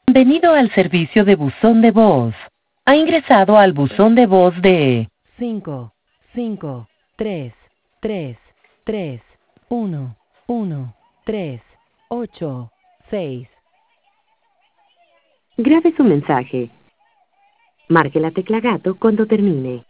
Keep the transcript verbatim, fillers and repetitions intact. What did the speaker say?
Bienvenido al servicio de buzón de voz. Ha ingresado al buzón de voz de cinco, cinco, tres, tres, tres, uno, uno, tres, ocho, seis. Grabe su mensaje. Marque la tecla gato cuando termine.